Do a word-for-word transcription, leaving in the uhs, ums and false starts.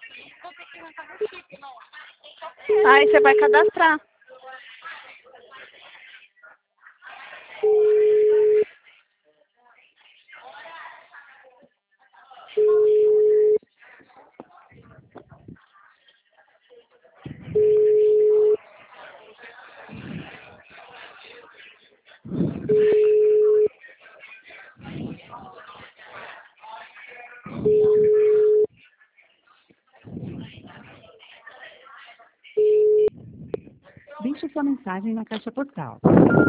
Aí você vai cadastrar. Deixe sua mensagem na caixa postal.